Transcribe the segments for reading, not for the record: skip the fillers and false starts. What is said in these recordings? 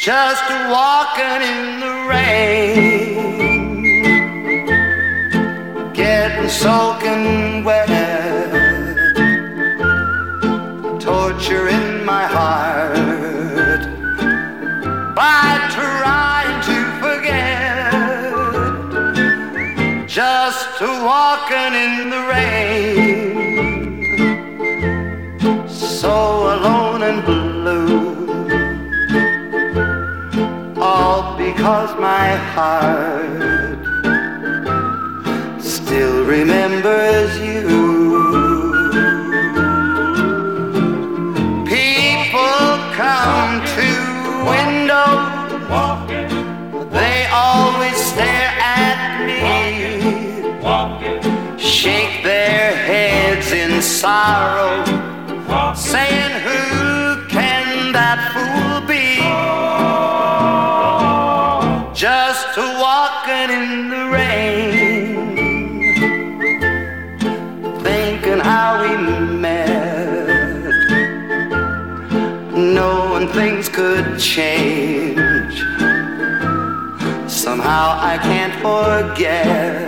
just walking in the rain, getting soaking wet, torture in my heart by trying to forget, just walking in the rain, so alone and blue, all because my heart still remembers you. People come to window, they always stare at me, shake their heads in sorrow, saying, who can that fool be? Just walking in the rain, thinking how we met, knowing things could change. Somehow I can't forget.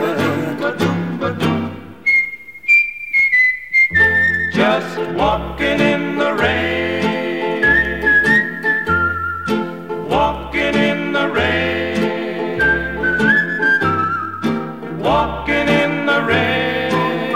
Just walking in the rain, walking in the rain, walking in the rain,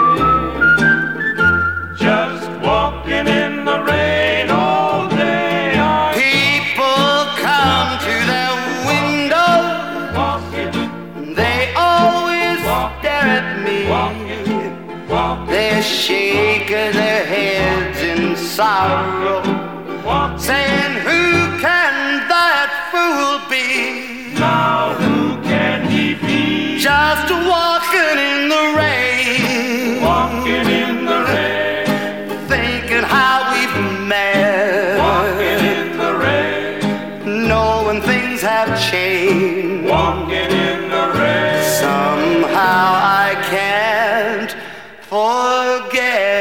just walking in the rain all day. People come to their window, Walking, they always stare at me, they're shaking their heads in sorrow, saying, who can that fool be? now who can he be? Just walking in the rain, Walking in the rain, thinking how we've met, walking in the rain, knowing things have changed. walking in the rain. Somehow I can't forget.